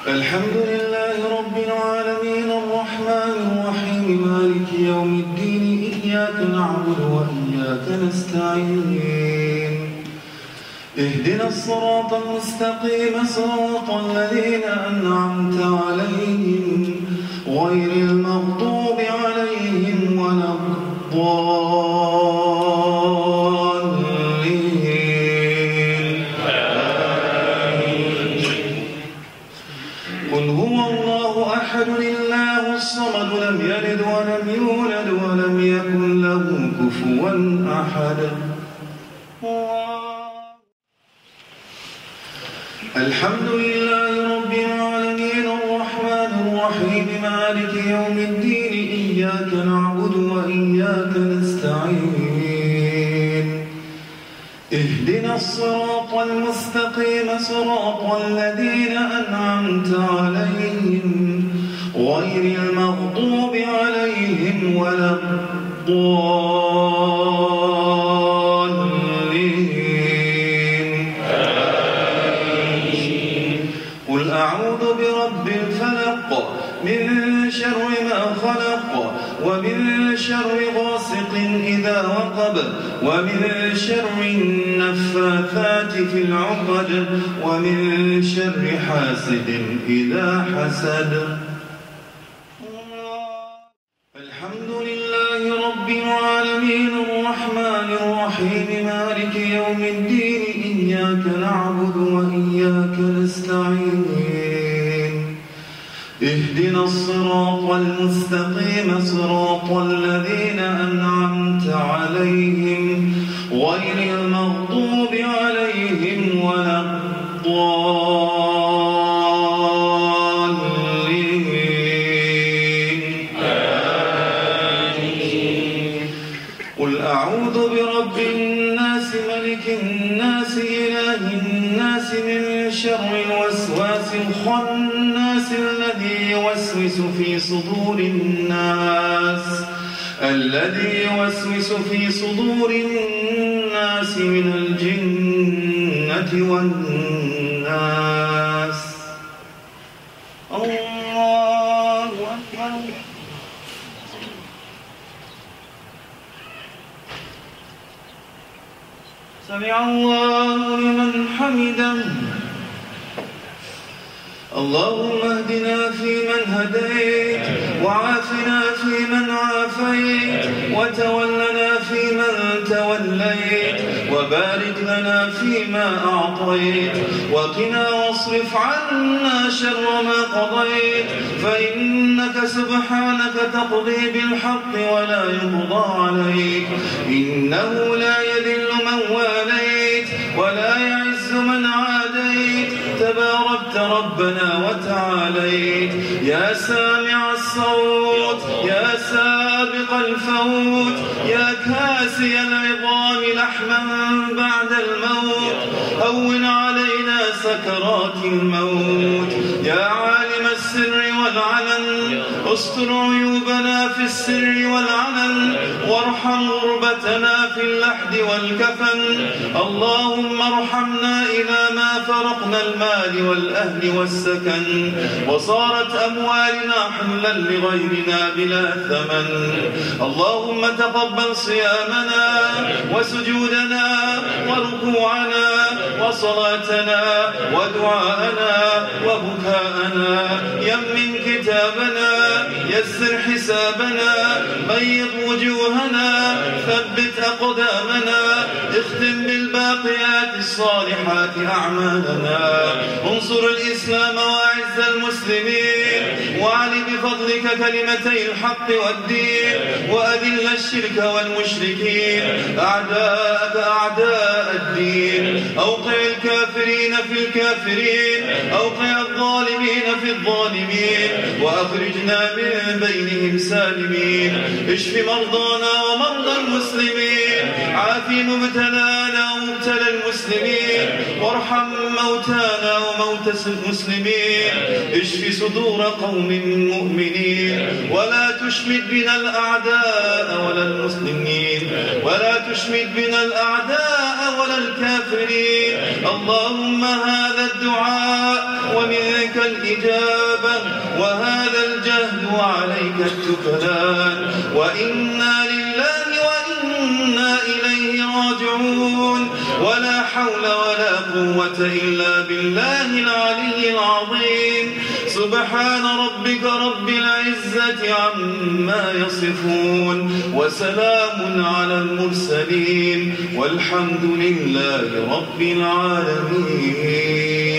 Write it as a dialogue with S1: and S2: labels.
S1: الحمد لله رب العالمين الرحمن الرحيم مالك يوم الدين إياك نعبد وإياك نستعين اهدنا الصراط المستقيم صراط الذين أنعمت عليهم غير المغضوب عليهم ولا الضالين قل هو الله أحد الله الصمد لم يلد ولم يولد ولم يكن له كفوا أحد الحمد لله رب العالمين الرحمن الرحيم مالك يوم الدين إياك نعبد وإياك نستعين اهدنا الصراط المستقيم صراط الذين أنعمت عليهم غير المغضوب عليهم ولا الضالين قل أعوذ برب الفلق من شر ما خلق ومن شر غاسق إذا وقب ومن شر النفاثات في العقد ومن شر حاسد إذا حسد الحمد لله رب العالمين الرحمن الرحيم مالك يوم الدين إياك نعبد وإياك نستعين اهدنا الصراط المستقيم صراط الذين أنعمت عليهم غير المغضوب عليهم ولا الضالين قل أعوذ برب الناس ملك الناس إله الناس من شر الوسواس الخناس الذي يوسوس في صدور الناس من الجنة والناس الله أكبر سمع الله لمن حمده اللهم اهدنا فيمن هديت وعافنا فيمن عافيت وتولنا فيمن توليت وبارك لنا فيما أعطيت وقنا واصرف عنا شر ما قضيت فإنك سبحانك تقضي بالحق ولا يقضى عليك إنه لا يذل من واليت ولا يعز من عاديت تباركت ربنا وتعاليت يا سامع الصوت يا سابق الفوت يا كاسي العظام لحما بعد الموت هون علينا سكرات الموت يا عالم السر والعلن استر عيوبنا في السر والعلن وارحم غربتنا في اللحد والكفن اللهم ارحمنا إذا ما فرقنا المال والأهل والسكن وصارت أموالنا حملا لغيرنا بلا ثمن اللهم تقبل صيامنا وسجودنا وركوعنا وصلاتنا ودعاءنا وبكاءنا يمن كتابنا يسر حسابنا بيض وجوهنا ثبت أقدامنا اختم بالباقيات الصالحات أعمالنا انصر الإسلام وأعز المسلمين وعل بفضلك كلمتي الحق والدين وأذل الشرك والمشركين أعداءك أعداء الدين أوقع الكافرين في الكافرين أوقع الظالمين في الظالمين وأخرجنا من بينهم سالمين اشف مرضانا ومرضى المسلمين عافي مبتلانا ومبتلى المسلمين وارحم موتانا وموتى المسلمين اشف صدور قوم مؤمنين ولا تشمت بنا الأعداء ولا المسلمين ولا تشمت بنا الأعداء ولا الكافرين اللهم هذا الدعاء ومنك الإجابة وهذا الجهد وعليك التكلان، وإنا لله وإنا إليه راجعون، ولا حول ولا قوة إلا بالله العلي العظيم. سبحان ربك رب العزة عما يصفون، وسلام على المرسلين، والحمد لله رب العالمين.